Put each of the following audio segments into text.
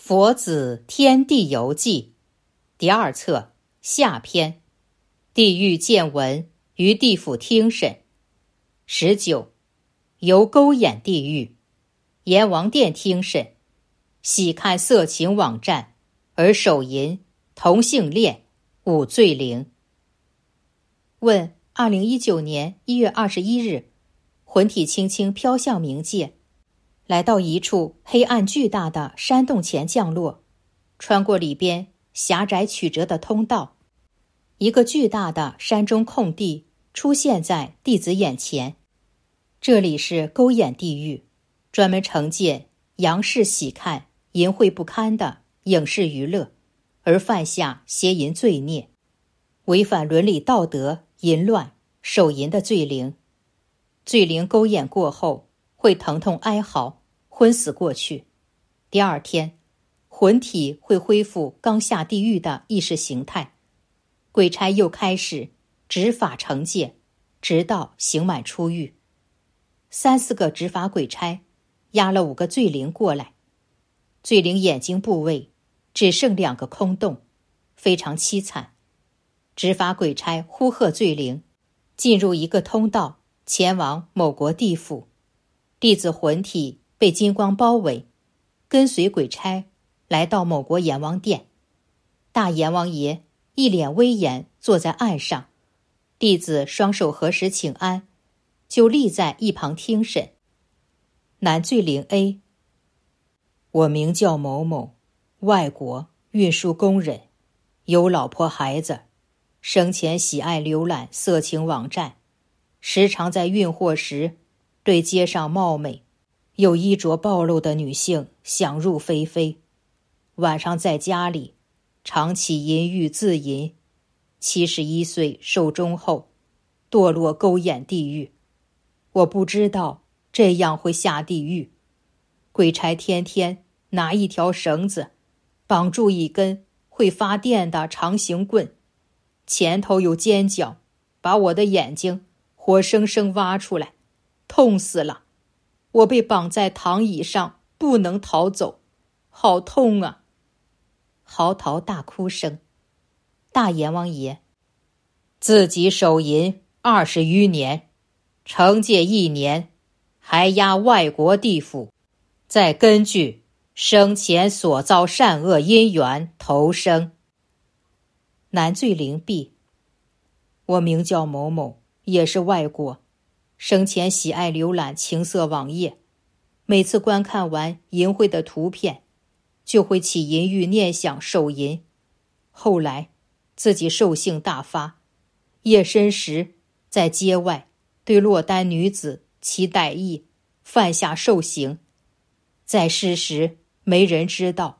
佛子天地游记第二册下篇，地狱见闻于地府听审。19由勾眼地狱阎王殿听审，喜看色情网站而手淫同性恋五罪灵。问2019年1月21日，魂体轻轻飘向冥界，来到一处黑暗巨大的山洞前降落，穿过里边狭窄曲折的通道，一个巨大的山中空地出现在弟子眼前。这里是勾眼地狱，专门惩戒杨氏喜看淫秽不堪的影视娱乐，而犯下邪淫罪孽，违反伦理道德、淫乱、手淫的罪灵。罪灵勾眼过后会疼痛哀嚎，昏死过去。第二天，魂体会恢复刚下地狱的意识形态，鬼差又开始执法惩戒，直到刑满出狱。3-4个执法鬼差押了5个罪灵过来，罪灵眼睛部位只剩2个空洞，非常凄惨。执法鬼差呼喝罪灵进入一个通道，前往某国地府。弟子魂体被金光包围，跟随鬼差来到某国阎王殿。大阎王爷一脸威严坐在岸上，弟子双手合十请安，就立在一旁听审。男罪灵 A： 我名叫某某，外国运输工人，有老婆孩子，生前喜爱浏览色情网站，时常在运货时对街上貌美有衣着暴露的女性想入非非，晚上在家里常起淫欲自淫。71岁寿终后堕落勾眼地狱，我不知道这样会下地狱。鬼差天天拿一条绳子绑住一根会发电的长形棍，前头有尖角，把我的眼睛活生生挖出来，痛死了。我被绑在躺椅上不能逃走，好痛啊！嚎啕大哭声。大阎王爷：自己手淫20余年，惩戒1年，还押外国地府，再根据生前所造善恶因缘投生。男罪灵 B： 我名叫某某，也是外国，生前喜爱浏览情色网页，每次观看完淫秽的图片，就会起淫欲念想手淫。后来自己兽性大发，夜深时在街外对落单女子起歹意，犯下兽刑。在世时没人知道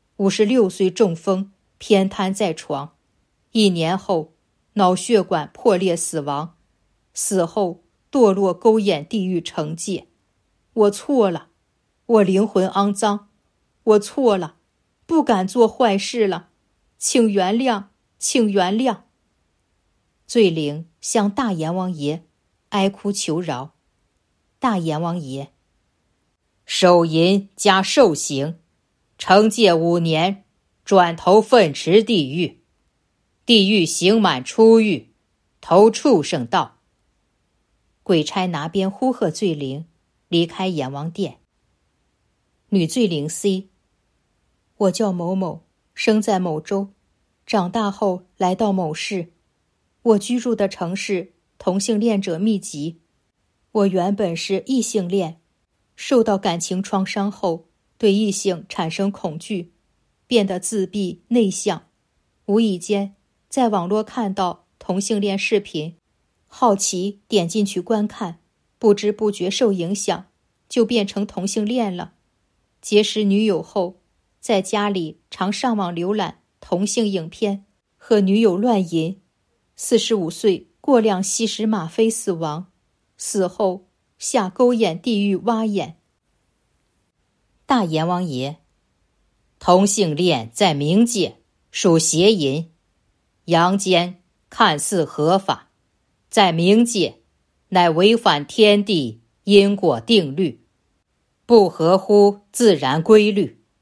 ，56岁中风，偏瘫在床，1年后脑血管破裂死亡，死后堕落勾眼地狱惩戒。我错了，我灵魂肮脏，我错了，不敢做坏事了，请原谅，请原谅。罪灵向大阎王爷哀哭求饶。大阎王爷：手淫加受刑，惩戒5年，转投粪池地狱。地狱刑满出狱，投畜生道。鬼差拿鞭呼喝罪灵离开阎王殿。女罪灵 C： 我叫某某，生在某州，长大后来到某市。我居住的城市同性恋者密集，我原本是异性恋，受到感情创伤后对异性产生恐惧，变得自闭内向，无意间在网络看到同性恋视频，好奇点进去观看，不知不觉受影响，就变成同性恋了。结识女友后，在家里常上网浏览同性影片，和女友乱淫。45岁过量吸食吗啡死亡，死后下勾眼地狱挖眼。大阎王爷：同性恋在冥界属邪淫，阳间看似合法，在冥界乃违反天地因果定律，不合乎自然规律。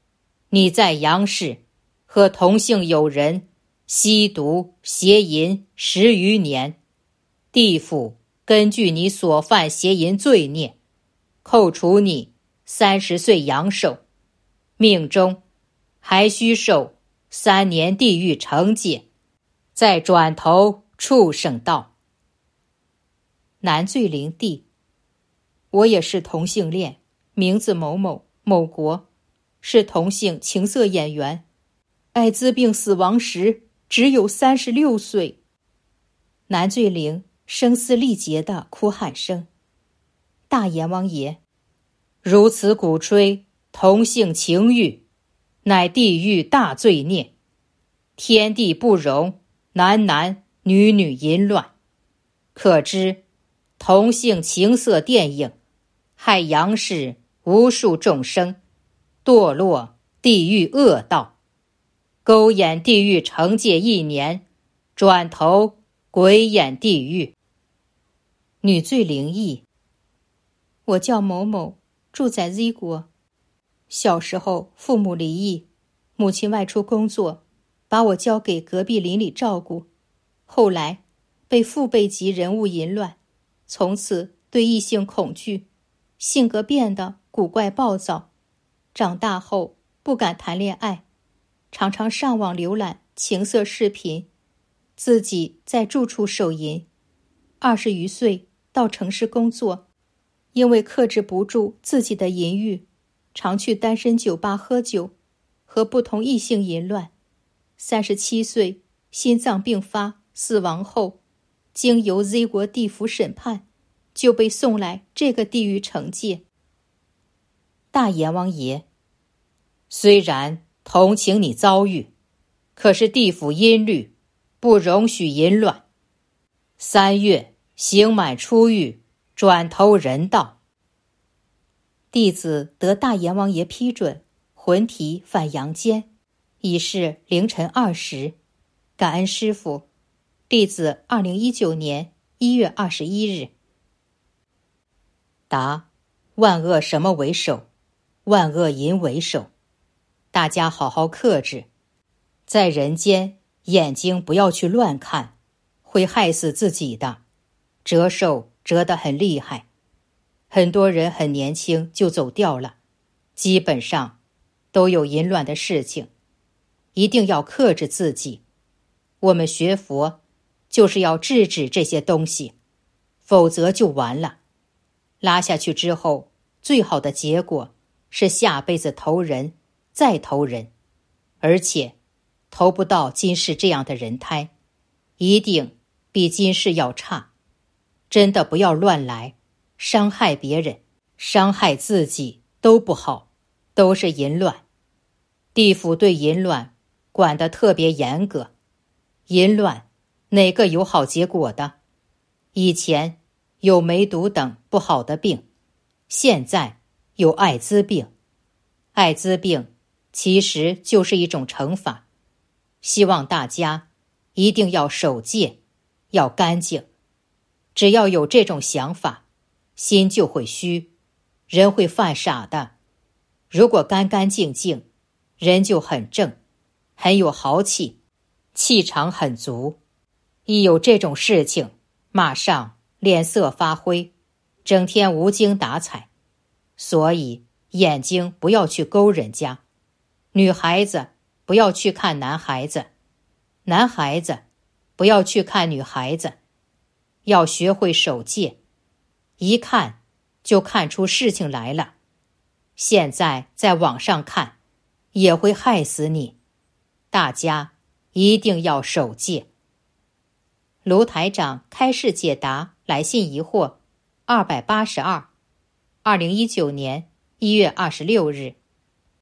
你在杨氏和同姓友人吸毒邪淫10余年，地府根据你所犯邪淫罪孽，扣除你30岁阳寿，命中还需受3年地狱惩戒，再转投畜生道。男罪灵帝：我也是同性恋，名字某某，某国，是同性情色演员，艾滋病死亡时只有36岁。男罪灵声嘶力竭的哭喊声：大阎王爷，如此鼓吹同性情欲，乃地狱大罪孽，天地不容男男女女淫乱，可知同性情色电影害杨氏无数众生堕落地狱恶道，勾演地狱惩戒1年，转投鬼眼地狱。女罪灵异：我叫某某，住在 Z 国。小时候父母离异，母亲外出工作，把我交给隔壁邻里照顾。后来被父辈级人物淫乱，从此对异性恐惧，性格变得古怪暴躁。长大后不敢谈恋爱，常常上网浏览情色视频，自己在住处手淫。20余岁到城市工作，因为克制不住自己的淫欲，常去单身酒吧喝酒，和不同异性淫乱。37岁心脏病发死亡后，经由 Z 国地府审判，就被送来这个地狱惩戒。大阎王爷：虽然同情你遭遇，可是地府阴律不容许淫乱。3月刑满出狱，转投人道。弟子得大阎王爷批准，魂体返阳间，已是凌晨2时。感恩师父。弟子2019年1月21日。答：万恶什么为首？万恶淫为首。大家好好克制，在人间眼睛不要去乱看，会害死自己的。折寿折得很厉害，很多人很年轻就走掉了，基本上都有淫乱的事情，一定要克制自己。我们学佛就是要制止这些东西，否则就完了。拉下去之后，最好的结果是下辈子投人，再投人，而且投不到今世这样的人胎，一定比今世要差。真的不要乱来，伤害别人，伤害自己都不好，都是淫乱。地府对淫乱管得特别严格，淫乱哪个有好结果的？以前有梅毒等不好的病，现在有艾滋病。艾滋病其实就是一种惩罚，希望大家一定要守戒，要干净。只要有这种想法，心就会虚，人会犯傻的。如果干干净净，人就很正，很有豪气，气场很足。一有这种事情，马上脸色发灰，整天无精打采。所以眼睛不要去勾人家，女孩子不要去看男孩子，男孩子不要去看女孩子，要学会守戒，一看就看出事情来了。现在在网上看也会害死你，大家一定要守戒。卢台长开示解答来信疑惑282，2019年1月26日。